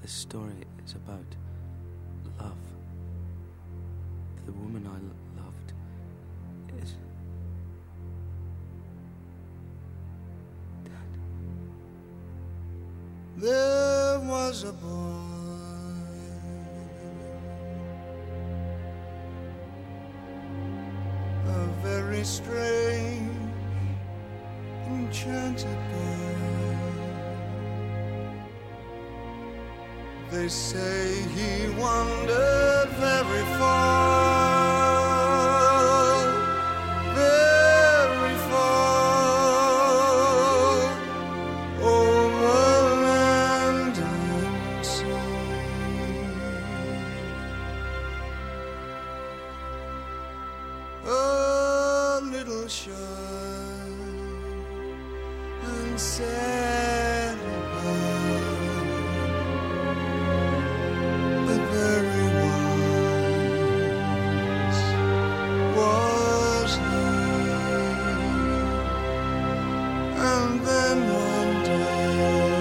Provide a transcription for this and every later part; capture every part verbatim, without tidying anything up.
This story is about love. The woman I l- loved is dead. There was a boy, a very strange, enchanted boy. They say he wandered very far, very far, over land and sea. A little shy and sad about, but very wise was he. And then one day,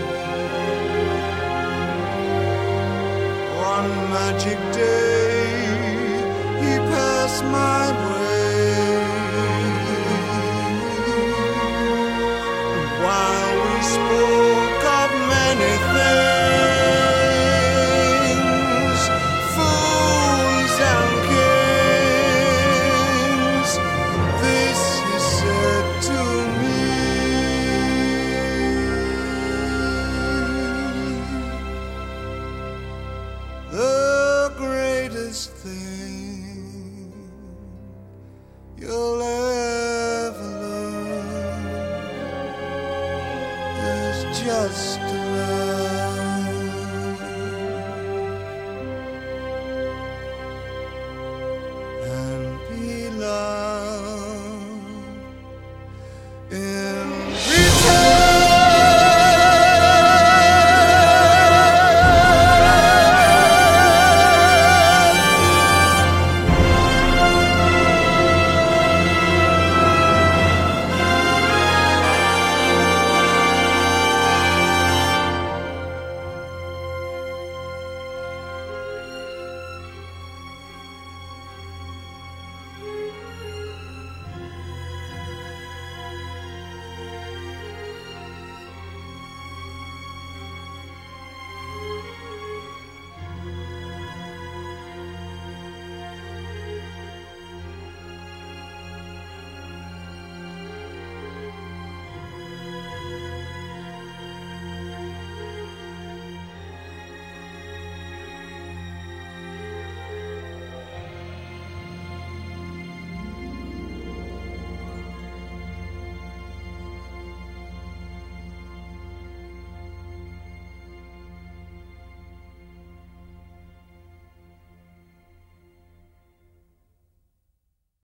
one magic day, he passed my way. And while we spoke of many things, fools and kings, this he said to me: the greatest thing you'll ever learn is just to love.